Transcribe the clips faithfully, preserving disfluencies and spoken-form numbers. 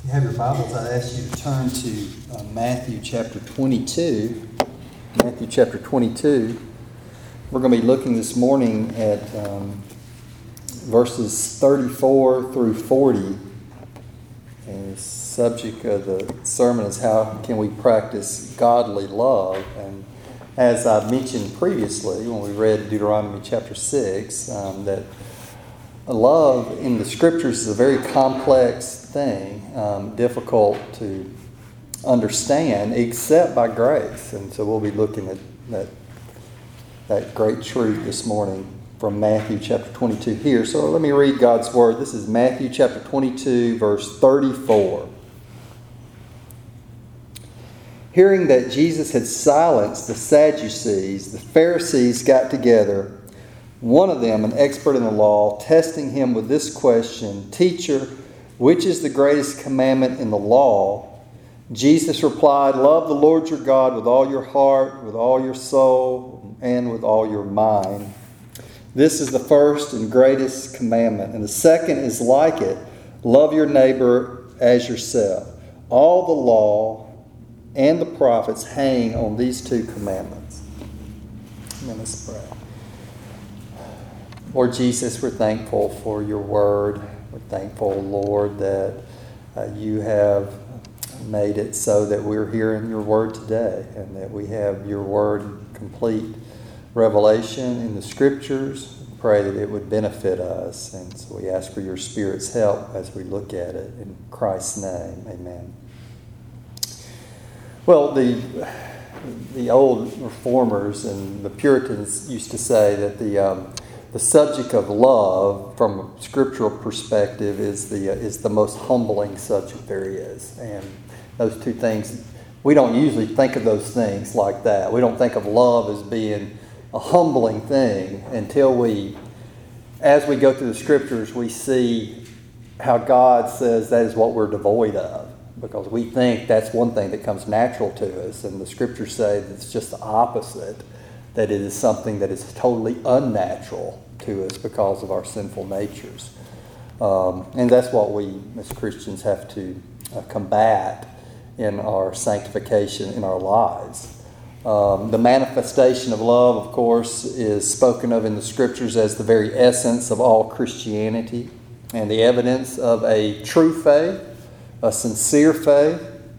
If you have your Bibles, I'd ask you to turn to uh, Matthew chapter twenty-two. Matthew chapter twenty-two. We're going to be looking this morning at um, verses thirty-four through forty. And the subject of the sermon is how can we practice godly love. And as I mentioned previously when we read Deuteronomy chapter six, um, that love in the Scriptures is a very complex thing, um, difficult to understand except by grace. And so we'll be looking at that, that great truth this morning from Matthew chapter twenty-two here. So let me read God's Word. This is Matthew chapter twenty-two, verse thirty-four. Hearing that Jesus had silenced the Sadducees, the Pharisees got together, one of them, an expert in the law, testing him with this question, "Teacher, which is the greatest commandment in the law?" Jesus replied, "Love the Lord your God with all your heart, with all your soul, and with all your mind. This is the first and greatest commandment. And the second is like it, love your neighbor as yourself. All the law and the prophets hang on these two commandments." Let us pray. Lord Jesus, we're thankful for your word. We're thankful, Lord, that uh, you have made it so that we're hearing your word today and that we have your word in complete revelation in the Scriptures. We pray that it would benefit us. And so we ask for your Spirit's help as we look at it. In Christ's name, amen. Well, the the old reformers and the Puritans used to say that the um, the subject of love, from a scriptural perspective, is the uh, is the most humbling subject there is. And those two things, we don't usually think of those things like that. We don't think of love as being a humbling thing until we, as we go through the Scriptures, we see how God says that is what we're devoid of. Because we think that's one thing that comes natural to us, and the Scriptures say that it's just the opposite, that it is something that is totally unnatural to us because of our sinful natures. Um, and that's what we as Christians have to uh, combat in our sanctification in our lives. Um, the manifestation of love, of course, is spoken of in the Scriptures as the very essence of all Christianity and the evidence of a true faith, a sincere faith.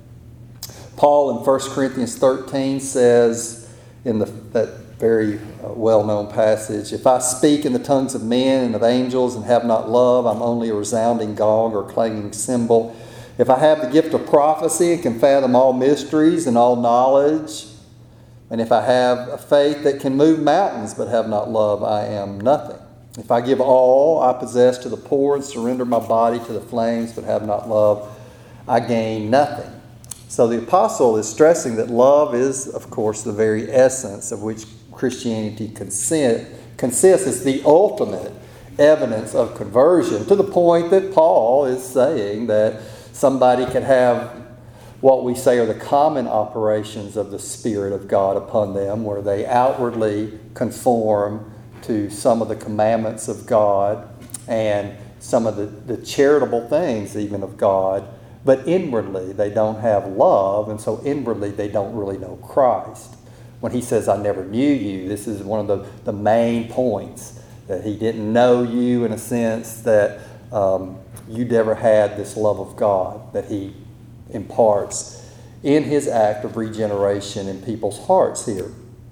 Paul in First Corinthians thirteen says in the, that very uh, well-known passage, "If I speak in the tongues of men and of angels and have not love, I'm only a resounding gong or clanging cymbal. If I have the gift of prophecy and can fathom all mysteries and all knowledge, and if I have a faith that can move mountains but have not love, I am nothing. If I give all I possess to the poor and surrender my body to the flames but have not love, I gain nothing." So the apostle is stressing that love is, of course, the very essence of which Christianity consist, consists. It's the ultimate evidence of conversion, to the point that Paul is saying that somebody can have what we say are the common operations of the Spirit of God upon them, where they outwardly conform to some of the commandments of God and some of the, the charitable things even of God, but inwardly they don't have love, and so inwardly they don't really know Christ. When he says, "I never knew you," this is one of the, the main points, that he didn't know you in a sense, that um, you never had this love of God that he imparts in his act of regeneration in people's hearts here.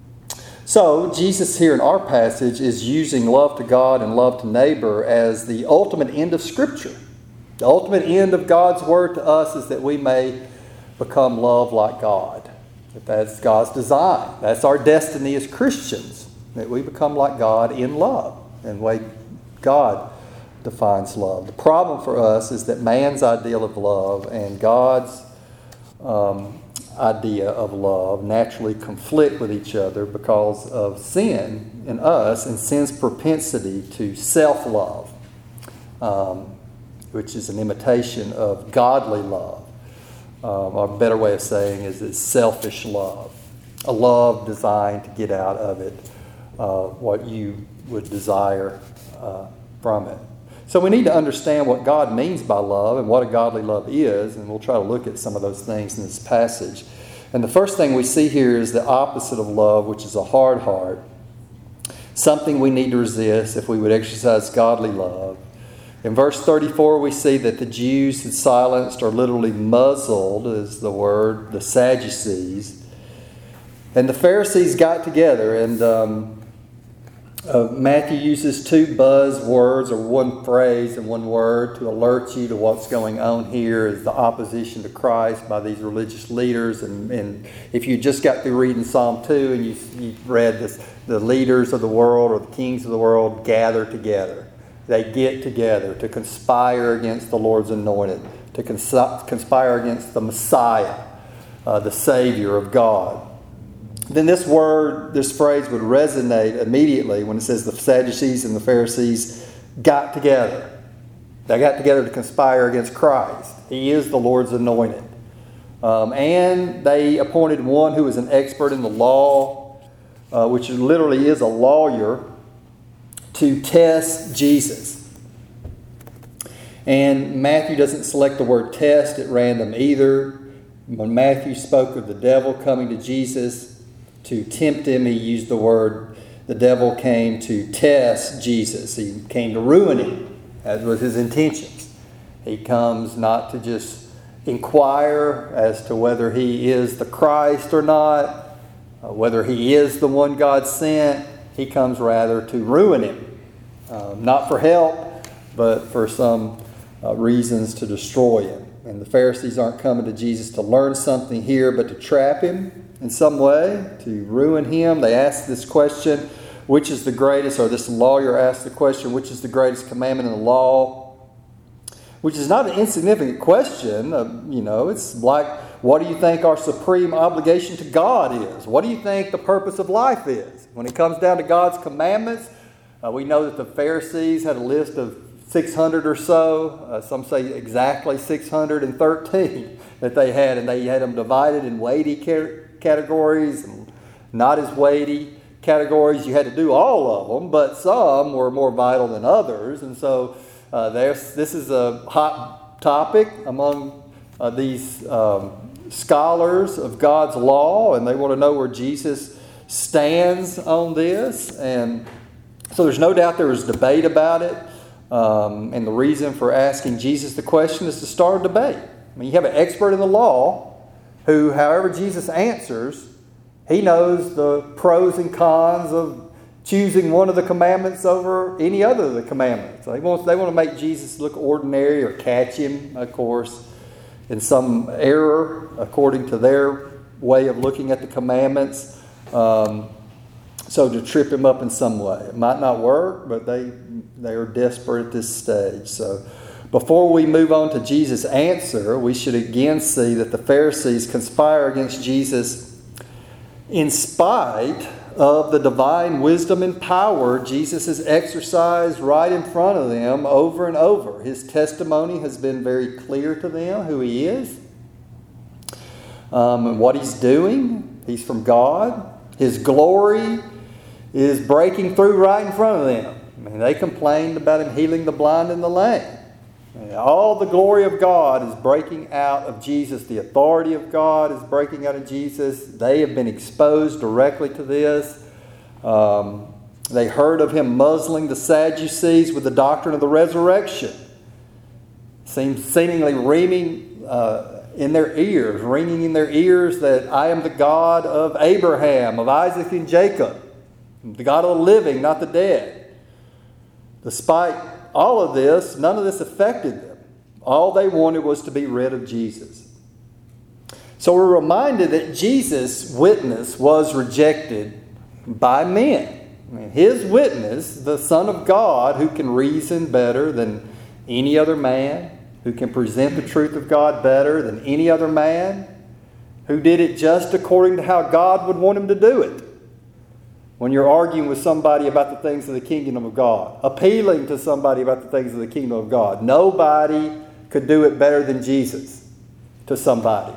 So Jesus here in our passage is using love to God and love to neighbor as the ultimate end of Scripture. The ultimate end of God's Word to us is that we may become love like God. That that's God's design. That's our destiny as Christians, that we become like God in love, and the way God defines love. The problem for us is that man's ideal of love and God's um, idea of love naturally conflict with each other because of sin in us and sin's propensity to self-love, um, which is an imitation of godly love. Um, a better way of saying is it's selfish love, a love designed to get out of it uh, what you would desire uh, from it. So we need to understand what God means by love and what a godly love is, and we'll try to look at some of those things in this passage. And the first thing we see here is the opposite of love, which is a hard heart. Something we need to resist if we would exercise godly love. In verse thirty-four, we see that the Jews had silenced, or literally muzzled is the word, the Sadducees. And the Pharisees got together, and um, uh, Matthew uses two buzz words, or one phrase and one word, to alert you to what's going on here is the opposition to Christ by these religious leaders. And, and if you just got through reading Psalm two and you, you read this, the leaders of the world or the kings of the world gather together. They get together to conspire against the Lord's anointed, to cons- conspire against the Messiah, uh, the Savior of God. Then this word, this phrase would resonate immediately when it says the Sadducees and the Pharisees got together. They got together to conspire against Christ. He is the Lord's anointed. Um, and they appointed one who was an expert in the law, uh, which literally is a lawyer, to test Jesus. And Matthew doesn't select the word test at random either. When Matthew spoke of the devil coming to Jesus to tempt him, he used the word, the devil came to test Jesus. He came to ruin him, as was his intentions. He comes not to just inquire as to whether he is the Christ or not, uh, whether he is the one God sent. He comes rather to ruin him. Um, not for help, but for some uh, reasons to destroy him. And the Pharisees aren't coming to Jesus to learn something here, but to trap him in some way, to ruin him. They ask this question, which is the greatest, or this lawyer asked the question, which is the greatest commandment in the law? Which is not an insignificant question. Uh, you know, it's like, what do you think our supreme obligation to God is? What do you think the purpose of life is? When it comes down to God's commandments, uh, we know that the Pharisees had a list of six hundred or so. Uh, some say exactly six hundred thirteen that they had, and they had them divided in weighty categories and not as weighty categories. You had to do all of them, but some were more vital than others. And so uh, there's, this is a hot topic among uh, these um, scholars of God's law, and they want to know where Jesus stands on this. And so there's no doubt there was debate about it. Um, and the reason for asking Jesus the question is to start a debate. I mean, you have an expert in the law who, however Jesus answers, he knows the pros and cons of choosing one of the commandments over any other of the commandments. They want, they want to make Jesus look ordinary or catch him, of course, in some error according to their way of looking at the commandments. Um, so to trip him up in some way. It might not work, but they, they are desperate at this stage. So before we move on to Jesus' answer, we should again see that the Pharisees conspire against Jesus in spite of the divine wisdom and power Jesus has exercised right in front of them over and over. His testimony has been very clear to them who he is um, and what he's doing. He's from God. His glory is breaking through right in front of them. I mean, they complained about him healing the blind and the lame. All the glory of God is breaking out of Jesus. The authority of God is breaking out of Jesus. They have been exposed directly to this. Um, they heard of him muzzling the Sadducees with the doctrine of the resurrection. Seems seemingly ringing uh, in their ears, ringing in their ears that I am the God of Abraham, of Isaac and Jacob, the God of the living, not the dead. Despite all of this, none of this affected them. All they wanted was to be rid of Jesus. So we're reminded that Jesus' witness was rejected by men. I mean, his witness, the Son of God, who can reason better than any other man, who can present the truth of God better than any other man, who did it just according to how God would want him to do it. When you're arguing with somebody about the things of the kingdom of God, appealing to somebody about the things of the kingdom of God, nobody could do it better than Jesus to somebody.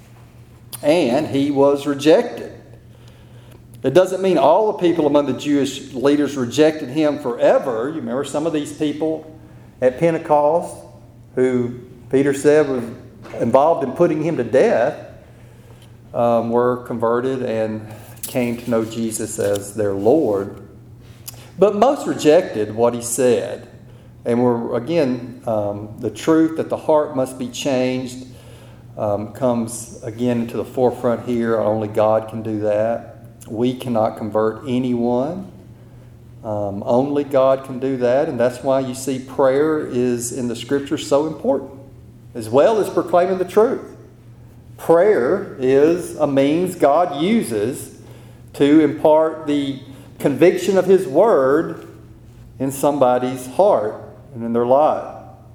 And he was rejected. It doesn't mean all the people among the Jewish leaders rejected him forever. You remember some of these people at Pentecost, who Peter said was involved in putting him to death, um, were converted and came to know Jesus as their Lord. But most rejected what he said. And we're, again, um, the truth that the heart must be changed um, comes again to the forefront here. Only God can do that. We cannot convert anyone. Um, only God can do that. And that's why you see prayer is in the Scripture so important, as well as proclaiming the truth. Prayer is a means God uses to impart the conviction of His Word in somebody's heart and in their life.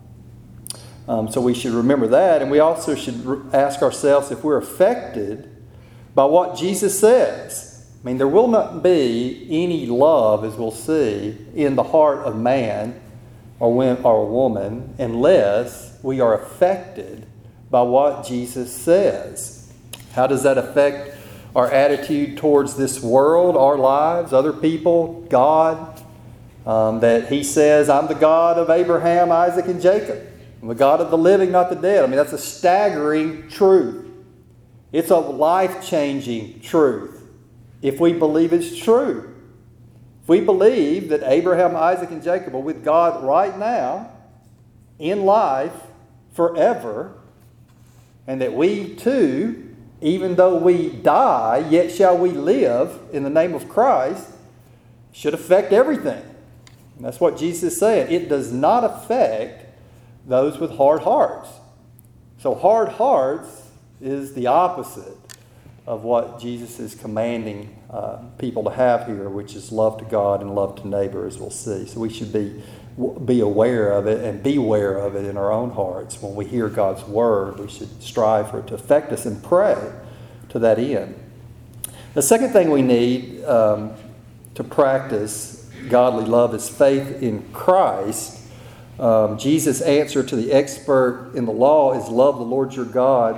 Um, so we should remember that, and we also should re- ask ourselves if we're affected by what Jesus says. I mean, there will not be any love, as we'll see, in the heart of man or, when, or woman unless we are affected by what Jesus says. How does that affect our attitude towards this world, our lives, other people, God? Um, that He says, I'm the God of Abraham, Isaac, and Jacob. I'm the God of the living, not the dead. I mean, that's a staggering truth. It's a life-changing truth if we believe it's true. If we believe that Abraham, Isaac, and Jacob are with God right now, in life, forever, and that we too, even though we die, yet shall we live in the name of Christ, should affect everything. And that's what Jesus is saying. It does not affect those with hard hearts. So hard hearts is the opposite of what Jesus is commanding uh, people to have here, which is love to God and love to neighbor, as we'll see. So we should be be aware of it and beware of it in our own hearts. When we hear God's Word, we should strive for it to affect us and pray to that end. The second thing we need um, to practice godly love is faith in Christ. Um, Jesus' answer to the expert in the law is love the Lord your God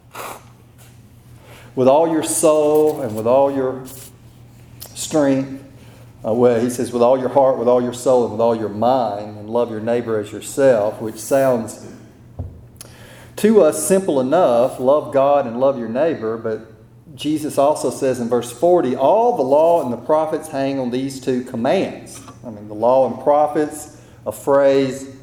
with all your soul and with all your strength. Uh, well, he says with all your heart, with all your soul, and with all your mind, and love your neighbor as yourself, which sounds to us simple enough, love God and love your neighbor, but Jesus also says in verse forty, all the law and the prophets hang on these two commands. I mean, the law and prophets, a phrase,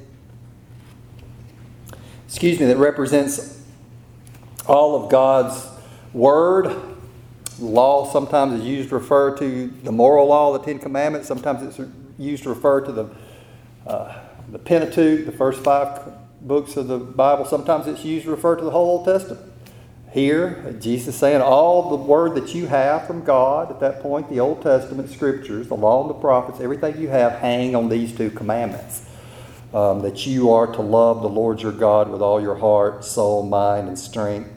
excuse me, that represents all of God's Word. The law sometimes is used to refer to the moral law, the Ten Commandments. Sometimes it's used to refer to the uh, the Pentateuch, the first five books of the Bible. Sometimes it's used to refer to the whole Old Testament. Here, Jesus is saying all the Word that you have from God at that point, the Old Testament Scriptures, the law and the prophets, everything you have hang on these two commandments. Um, that you are to love the Lord your God with all your heart, soul, mind, and strength.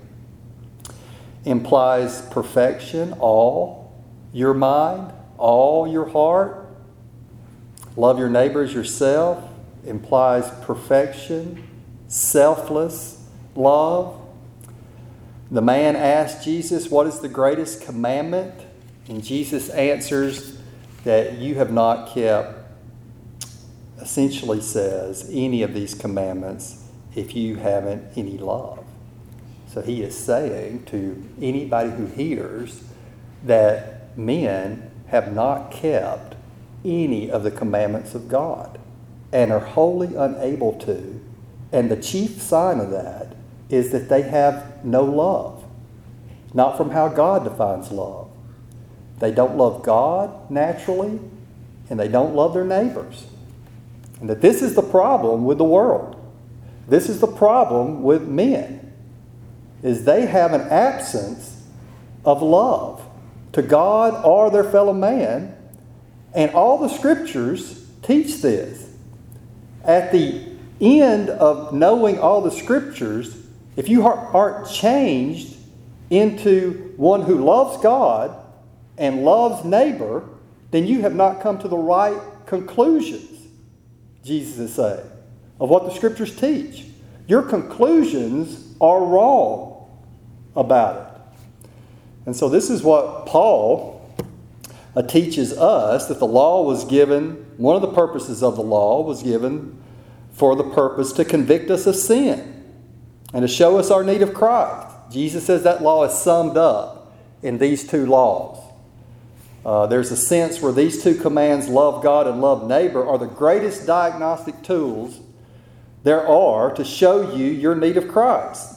Implies perfection, all your mind, all your heart. Love your neighbor as yourself implies perfection, selfless love. The man asked Jesus, what is the greatest commandment? And Jesus answers that you have not kept, essentially says, any of these commandments if you haven't any love. So he is saying to anybody who hears that men have not kept any of the commandments of God and are wholly unable to. And the chief sign of that is that they have no love. Not from how God defines love. They don't love God naturally, and they don't love their neighbors. And that this is the problem with the world. This is the problem with men. Is they have an absence of love to God or their fellow man. And all the Scriptures teach this. At the end of knowing all the Scriptures, if you aren't changed into one who loves God and loves neighbor, then you have not come to the right conclusions, Jesus is saying, of what the Scriptures teach. Your conclusions are wrong about it. And so this is what Paul uh, teaches us, that the law was given, one of the purposes of the law was given for the purpose to convict us of sin and to show us our need of Christ. Jesus says that law is summed up in these two laws. Uh, there's a sense where these two commands, love God and love neighbor, are the greatest diagnostic tools there are to show you your need of Christ.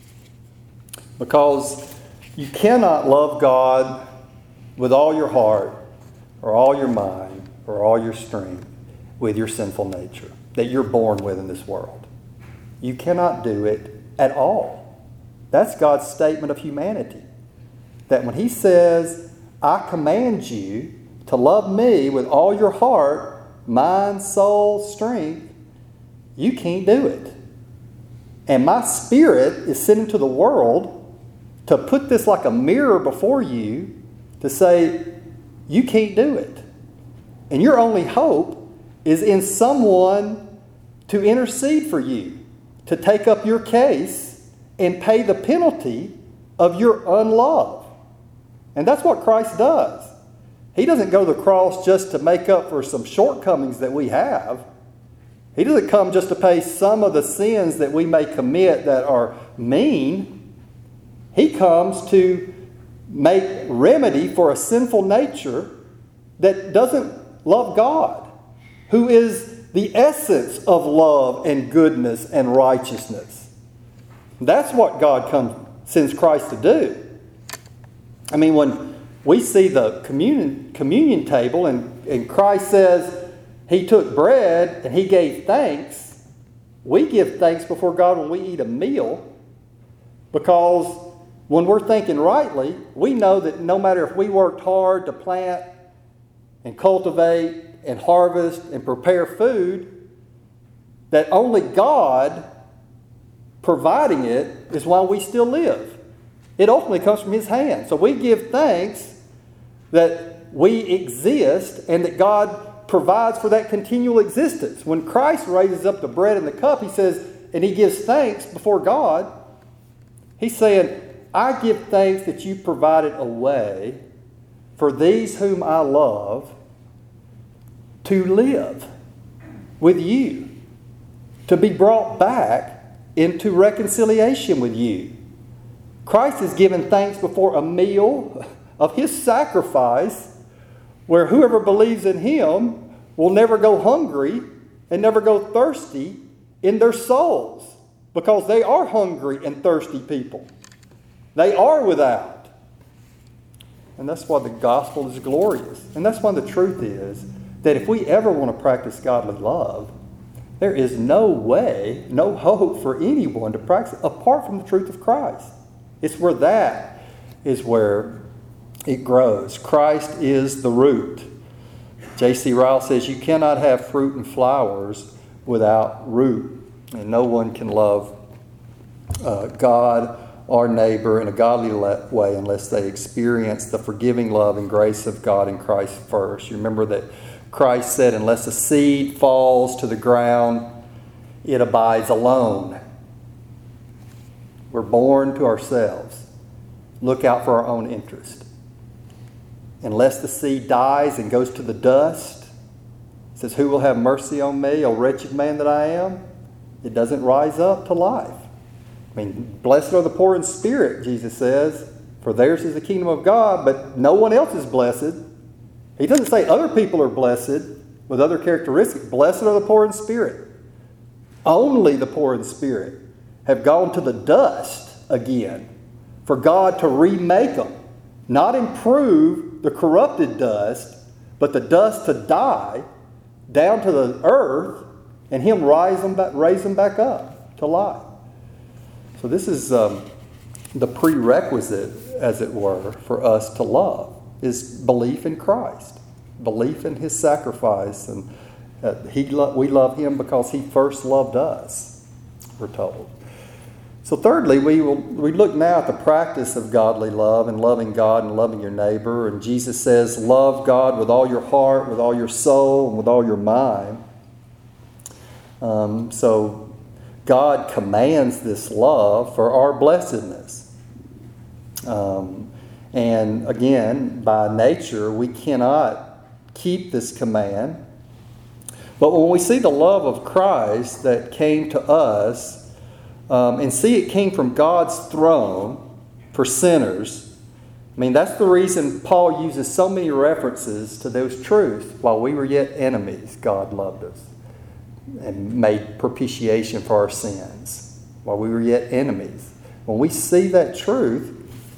Because you cannot love God with all your heart or all your mind or all your strength with your sinful nature that you're born with in this world. You cannot do it at all. That's God's statement of humanity. That when He says, I command you to love me with all your heart, mind, soul, strength, you can't do it. And my Spirit is sent into the world to put this like a mirror before you to say, you can't do it. And your only hope is in someone to intercede for you, to take up your case and pay the penalty of your unlove. And that's what Christ does. He doesn't go to the cross just to make up for some shortcomings that we have. He doesn't come just to pay some of the sins that we may commit that are mean. He comes to make remedy for a sinful nature that doesn't love God, who is the essence of love and goodness and righteousness. That's what God comes, sends Christ to do. I mean, when we see the communion, communion table and, and Christ says He took bread and He gave thanks, we give thanks before God when we eat a meal, because when we're thinking rightly, we know that no matter if we worked hard to plant and cultivate and harvest and prepare food, that only God providing it is why we still live. It ultimately comes from His hand. So we give thanks that we exist and that God provides for that continual existence. When Christ raises up the bread and the cup, He says, and He gives thanks before God, He's saying, I give thanks that you provided a way for these whom I love to live with you, to be brought back into reconciliation with you. Christ is giving thanks before a meal of His sacrifice, where whoever believes in Him will never go hungry and never go thirsty in their souls, because they are hungry and thirsty people. They are without. And that's why the gospel is glorious. And that's why the truth is that if we ever want to practice godly love, there is no way, no hope for anyone to practice it apart from the truth of Christ. It's where that is where it grows. Christ is the root. J C Ryle says you cannot have fruit and flowers without root. And no one can love uh, God or neighbor in a godly way unless they experience the forgiving love and grace of God in Christ first. You remember that Christ said, unless a seed falls to the ground, it abides alone. We're born to ourselves. Look out for our own interest. Unless the seed dies and goes to the dust, it says, who will have mercy on me, O wretched man that I am? It doesn't rise up to life. I mean, blessed are the poor in spirit, Jesus says, for theirs is the kingdom of God, but no one else is blessed. He doesn't say other people are blessed with other characteristics. Blessed are the poor in spirit. Only the poor in spirit have gone to the dust again for God to remake them. Not improve the corrupted dust, but the dust to die down to the earth and Him rise them back, raise them back up to life. So this is um, the prerequisite, as it were, for us to love, is belief in Christ, belief in His sacrifice, and uh, he lo- we love Him because He first loved us, we're told. So thirdly, we will we look now at the practice of godly love and loving God and loving your neighbor. And Jesus says, love God with all your heart, with all your soul, and with all your mind. Um, so God commands this love for our blessedness. Um, and again, by nature, we cannot keep this command But when we see the love of Christ that came to us, um, and see it came from God's throne for sinners, I mean, that's the reason Paul uses so many references to those truths. While we were yet enemies, God loved us and made propitiation for our sins. While we were yet enemies. When we see that truth,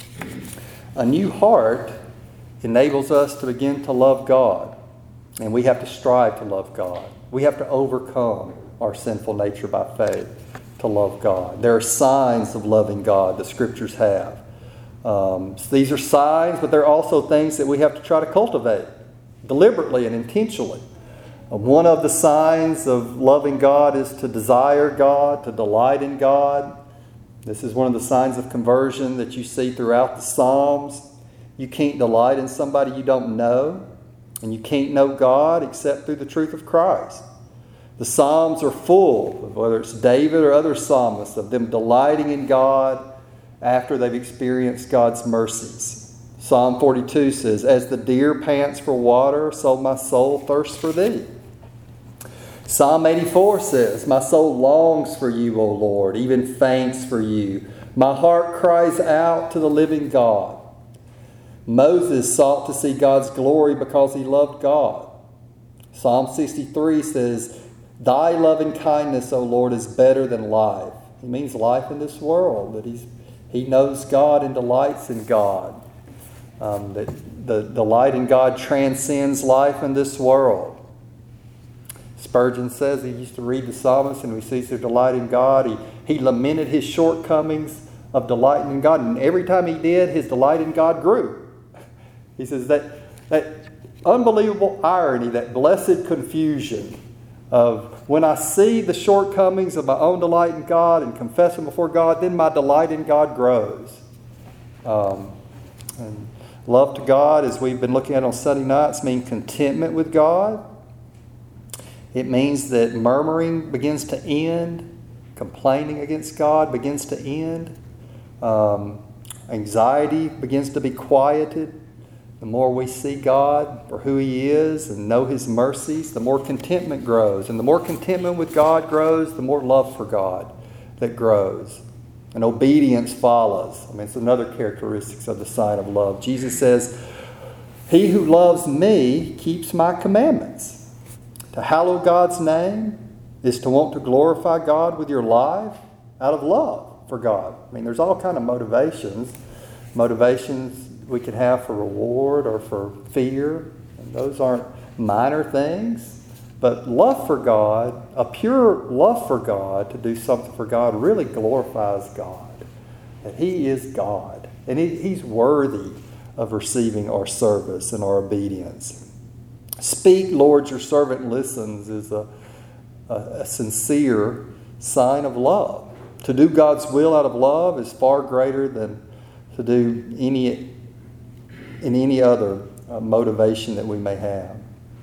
a new heart enables us to begin to love God. And we have to strive to love God. We have to overcome our sinful nature by faith to love God. There are signs of loving God the Scriptures have. Um, these are signs, but they're also things that we have to try to cultivate deliberately and intentionally. Uh, one of the signs of loving God is to desire God, to delight in God. This is one of the signs of conversion that you see throughout the Psalms. You can't delight in somebody you don't know, and you can't know God except through the truth of Christ. The Psalms are full, whether it's David or other psalmists, of them delighting in God after they've experienced God's mercies. Psalm forty-two says, "As the deer pants for water, so my soul thirsts for thee." Psalm eighty-four says, "My soul longs for you, O Lord, even faints for you. My heart cries out to the living God." Moses sought to see God's glory because he loved God. Psalm sixty-three says, "Thy loving kindness, O Lord, is better than life." He means life in this world, that he's, he knows God and delights in God. Um, that the delight in God transcends life in this world. Spurgeon says he used to read the psalmist and he sees their delight in God. He, he lamented his shortcomings of delighting in God, and every time he did, his delight in God grew. He says that, that unbelievable irony, that blessed confusion of when I see the shortcomings of my own delight in God and confess them before God, then my delight in God grows. Um, and love to God, as we've been looking at on Sunday nights, means contentment with God. It means that murmuring begins to end, complaining against God begins to end, um, anxiety begins to be quieted. The more we see God for who He is and know His mercies, the more contentment grows. And the more contentment with God grows, the more love for God that grows. And obedience follows. I mean, it's another characteristic of the sign of love. Jesus says, "He who loves me keeps my commandments." To hallow God's name is to want to glorify God with your life out of love for God. I mean, there's all kind of motivations. Motivations we can have for reward or for fear. And those aren't minor things. But love for God, a pure love for God, to do something for God, really glorifies God. That He is God. And he, He's worthy of receiving our service and our obedience. "Speak, Lord, your servant listens" is a, a, a sincere sign of love. To do God's will out of love is far greater than to do any in any other uh, motivation that we may have.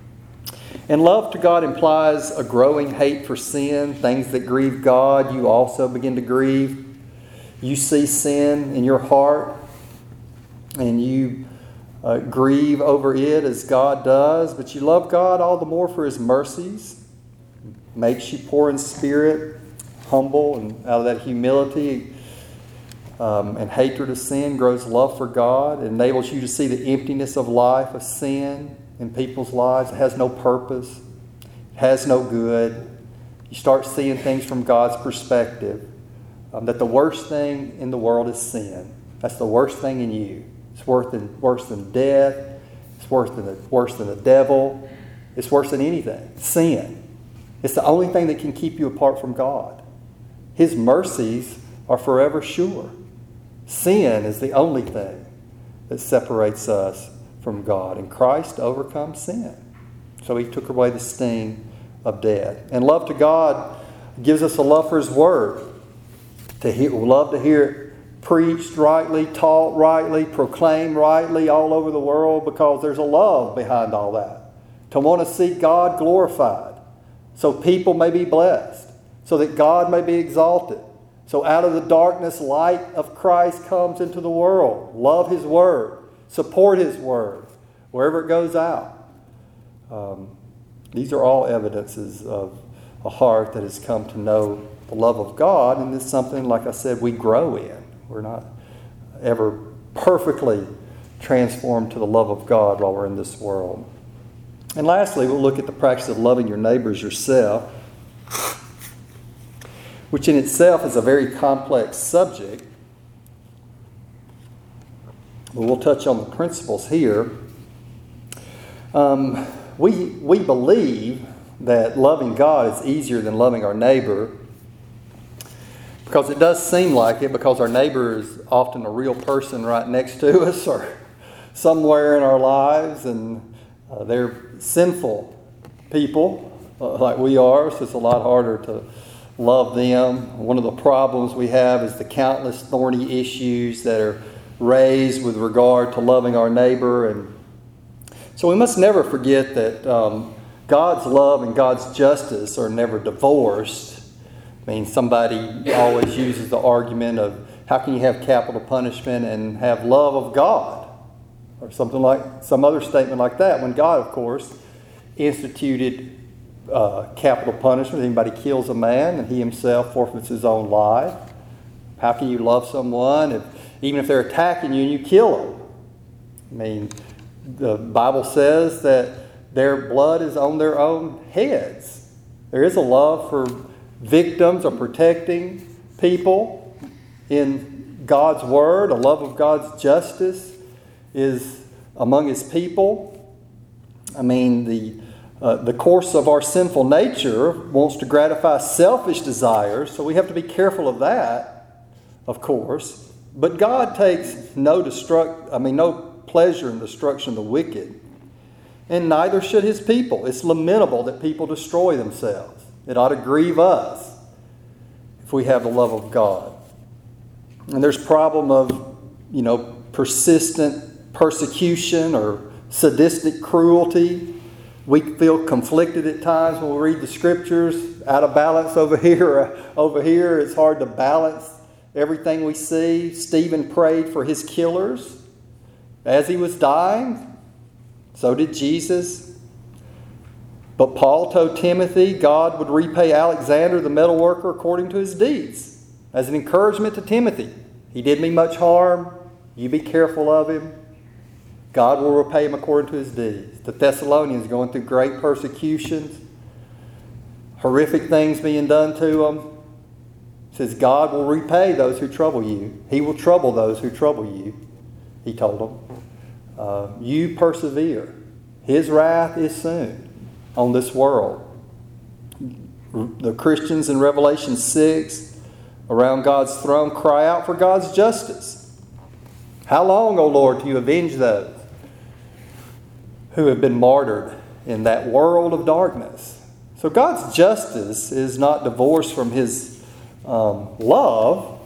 And love to God implies a growing hate for sin, things that grieve God. You also begin to grieve. You see sin in your heart, and you uh, grieve over it as God does, but you love God all the more for His mercies. Makes you poor in spirit, humble, and out of that humility Um, and hatred of sin grows love for God. It enables you to see the emptiness of life, of sin in people's lives. It has no purpose. It has no good. You start seeing things from God's perspective. Um, that the worst thing in the world is sin. That's the worst thing in you. It's worse than, worse than death. It's worse than, the, worse than the devil. It's worse than anything. Sin. It's the only thing that can keep you apart from God. His mercies are forever sure. Sin is the only thing that separates us from God. And Christ overcomes sin. So He took away the sting of death. And love to God gives us a love for His Word. To hear, love to hear it preached rightly, taught rightly, proclaimed rightly all over the world, because there's a love behind all that. To want to see God glorified so people may be blessed, so that God may be exalted. So out of the darkness, light of Christ comes into the world. Love His Word. Support His Word wherever it goes out. Um, These are all evidences of a heart that has come to know the love of God, and it's something, like I said, we grow in. We're not ever perfectly transformed to the love of God while we're in this world. And lastly, we'll look at the practice of loving your neighbors yourself, which in itself is a very complex subject. But we'll touch on the principles here. Um, we, we believe that loving God is easier than loving our neighbor, because it does seem like it, because our neighbor is often a real person right next to us or somewhere in our lives, and uh, they're sinful people uh, like we are, so it's a lot harder to love them. One of the problems we have is the countless thorny issues that are raised with regard to loving our neighbor. And so we must never forget that um, God's love and God's justice are never divorced. I mean, somebody always uses the argument of how can you have capital punishment and have love of God? Or something like, some other statement like that, when God, of course, instituted uh, capital punishment. Anybody kills a man and he himself forfeits his own life. How can you love someone if, even if they're attacking you and you kill them? I mean, the Bible says that their blood is on their own heads. There is a love for victims or protecting people in God's Word. A love of God's justice is among His people. I mean, the uh, the course of our sinful nature wants to gratify selfish desires, so we have to be careful of that, of course. But God takes no destruct. I mean, no pleasure in destruction of the wicked, and neither should His people. It's lamentable that people destroy themselves. It ought to grieve us if we have the love of God. And there's problem of, you know, persistent persecution or sadistic cruelty. We feel conflicted at times when we read the Scriptures, out of balance over here. Over here, it's hard to balance everything we see. Stephen prayed for his killers as he was dying. So did Jesus. But Paul told Timothy God would repay Alexander the metal worker according to his deeds, as an encouragement to Timothy. He did me much harm. You be careful of him. God will repay him according to his deeds. The Thessalonians going through great persecutions, horrific things being done to them. It says God will repay those who trouble you. He will trouble those who trouble you, he told them. Uh, you persevere. His wrath is soon on this world. The Christians in Revelation six, around God's throne, cry out for God's justice. How long, O Lord, do you avenge those who have been martyred in that world of darkness? So God's justice is not divorced from His um, love,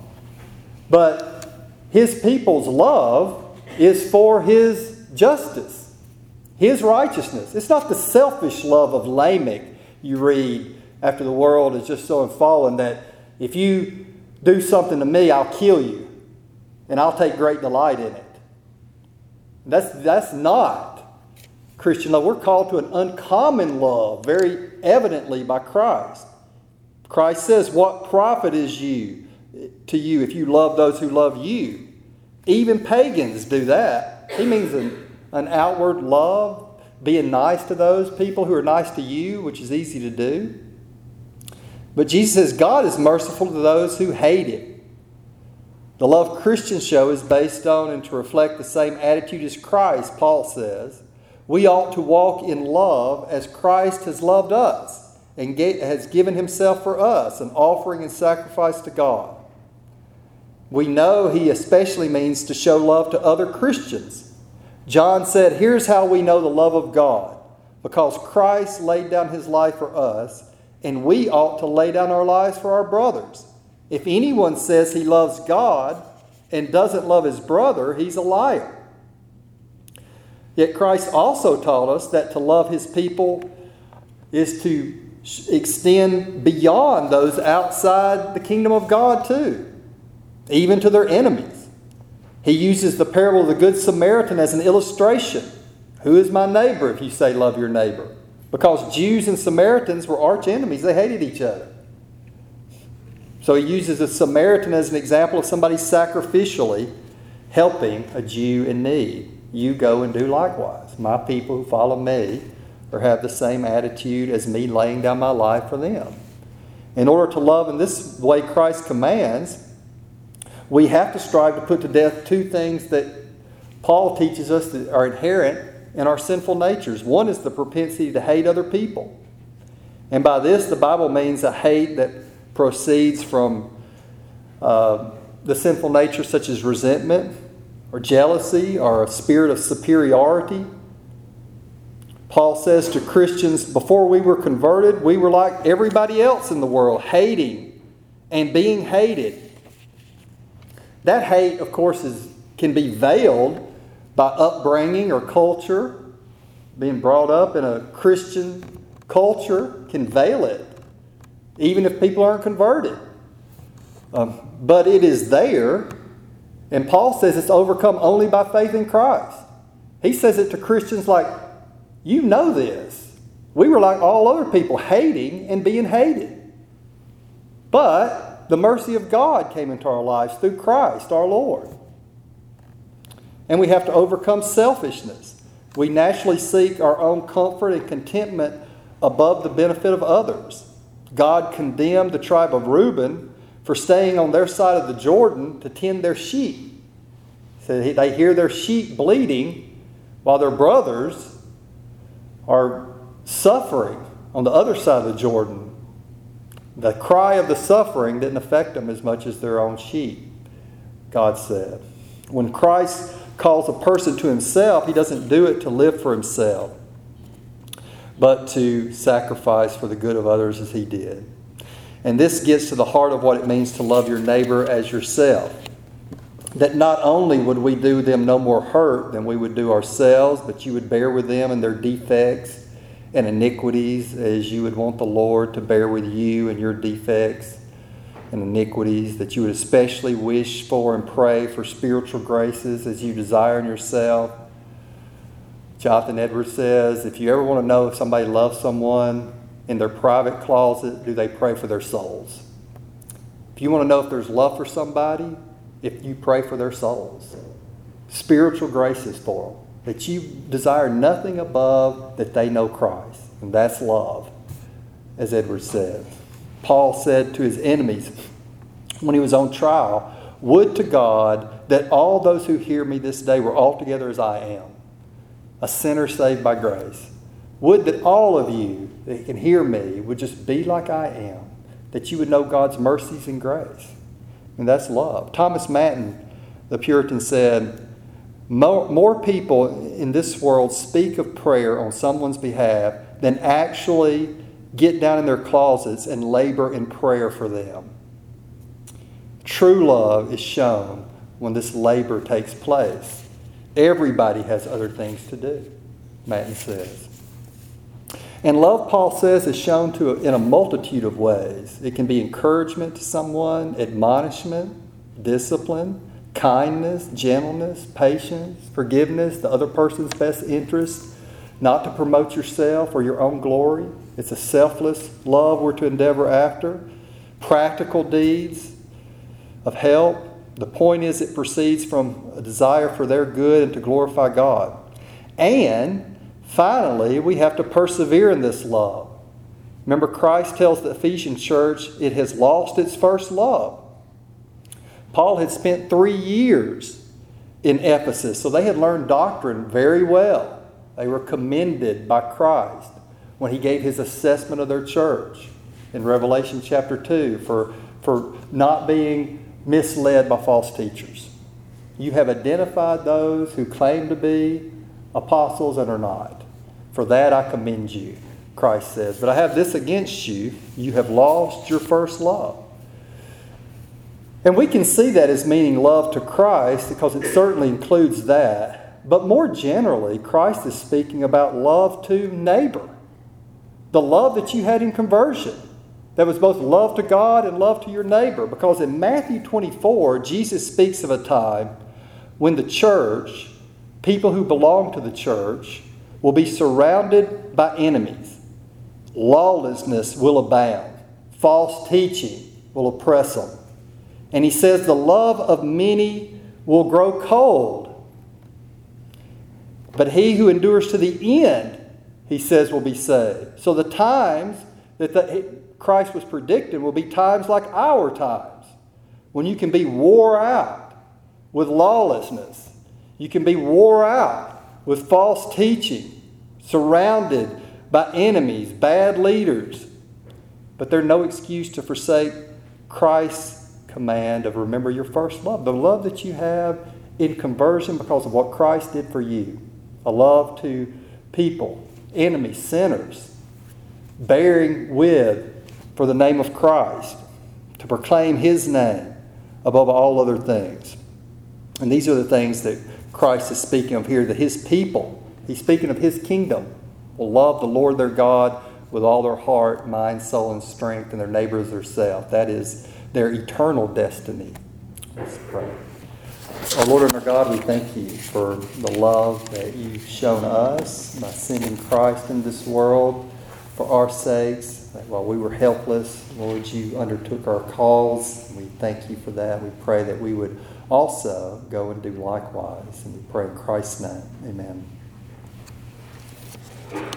but His people's love is for His justice, His righteousness. It's not the selfish love of Lamech you read after the world is just so fallen that if you do something to me, I'll kill you and I'll take great delight in it. That's, that's not Christian love. We're called to an uncommon love, very evidently by Christ. Christ says, what profit is you to you if you love those who love you? Even pagans do that. He means an, an outward love, being nice to those people who are nice to you, which is easy to do. But Jesus says God is merciful to those who hate Him. The love Christians show is based on and to reflect the same attitude as Christ, Paul says. We ought to walk in love as Christ has loved us and has given Himself for us, an offering and sacrifice to God. We know He especially means to show love to other Christians. John said, here's how we know the love of God, because Christ laid down His life for us, and we ought to lay down our lives for our brothers. If anyone says he loves God and doesn't love his brother, he's a liar. Yet Christ also taught us that to love His people is to extend beyond those outside the kingdom of God too, even to their enemies. He uses the parable of the Good Samaritan as an illustration. Who is my neighbor if you say love your neighbor? because Jews and Samaritans were arch enemies. They hated each other. So he uses a Samaritan as an example of somebody sacrificially helping a Jew in need. You go and do likewise. My people who follow me or have the same attitude as me, laying down my life for them. In order to love in this way Christ commands, we have to strive to put to death two things that Paul teaches us that are inherent in our sinful natures. One is the propensity to hate other people. And by this, the Bible means a hate that proceeds from uh, the sinful nature, such as resentment or jealousy or a spirit of superiority. Paul says to Christians, before we were converted, we were like everybody else in the world, hating and being hated. That hate, of course, is, can be veiled by upbringing or culture. Being brought up in a Christian culture can veil it, even if people aren't converted. Um, but it is there, and Paul says it's overcome only by faith in Christ. He says it to Christians like, you know this. We were like all other people, hating and being hated. But the mercy of God came into our lives through Christ our Lord. And we have to overcome selfishness. We naturally seek our own comfort and contentment above the benefit of others. God condemned the tribe of Reuben for staying on their side of the Jordan to tend their sheep. So they hear their sheep bleeding while their brothers are suffering on the other side of the Jordan. The cry of the suffering didn't affect them as much as their own sheep, God said. When Christ calls a person to himself, he doesn't do it to live for himself, but to sacrifice for the good of others as he did. And this gets to the heart of what it means to love your neighbor as yourself. That not only would we do them no more hurt than we would do ourselves, but you would bear with them in their defects and iniquities as you would want the Lord to bear with you and your defects and iniquities, that you would especially wish for and pray for spiritual graces as you desire in yourself. Jonathan Edwards says, if you ever want to know if somebody loves someone in their private closet, do they pray for their souls? If you want to know if there's love for somebody, if you pray for their souls. Spiritual graces for them. That you desire nothing above that they know Christ. And that's love, as Edwards said. Paul said to his enemies when he was on trial, would to God that all those who hear me this day were altogether as I am, a sinner saved by grace. Would that all of you that can hear me would just be like I am, that you would know God's mercies and grace. And that's love. Thomas Manton, the Puritan, said, more, more people in this world speak of prayer on someone's behalf than actually get down in their closets and labor in prayer for them. True love is shown when this labor takes place. Everybody has other things to do, Manton says. And love, Paul says, is shown to in a multitude of ways. It can be encouragement to someone, admonishment, discipline, kindness, gentleness, patience, forgiveness, the other person's best interest, not to promote yourself or your own glory. It's a selfless love we're to endeavor after. Practical deeds of help. The point is it proceeds from a desire for their good and to glorify God. And finally, we have to persevere in this love. Remember, Christ tells the Ephesian church it has lost its first love. Paul had spent three years in Ephesus, so they had learned doctrine very well. They were commended by Christ when he gave his assessment of their church in Revelation chapter two for, for not being misled by false teachers. You have identified those who claim to be apostles and are not. For that I commend you, Christ says. But I have this against you. You have lost your first love. And we can see that as meaning love to Christ because it certainly includes that. But more generally, Christ is speaking about love to neighbor. The love that you had in conversion. That was both love to God and love to your neighbor. Because in Matthew twenty-four, Jesus speaks of a time when the church, people who belong to the church, will be surrounded by enemies. lawlessness will abound. False teaching will oppress them. And he says the love of many will grow cold. But he who endures to the end, he says, will be saved. So the times that the, Christ was predicting will be times like our times, when you can be wore out with lawlessness. You can be wore out with false teaching, surrounded by enemies, bad leaders. But there's no excuse to forsake Christ's command of remember your first love, the love that you have in conversion because of what Christ did for you. A love to people, enemies, sinners, bearing with for the name of Christ, to proclaim His name above all other things. And these are the things that Christ is speaking of here, that His people, He's speaking of His kingdom, will love the Lord their God with all their heart, mind, soul, and strength, and their neighbor as theirself. That is their eternal destiny. Let's pray. Our Lord and our God, we thank you for the love that you've shown us by sending Christ in this world for our sakes. That while we were helpless, Lord, you undertook our cause. We thank you for that. We pray that we would also go and do likewise. And we pray in Christ's name. Amen.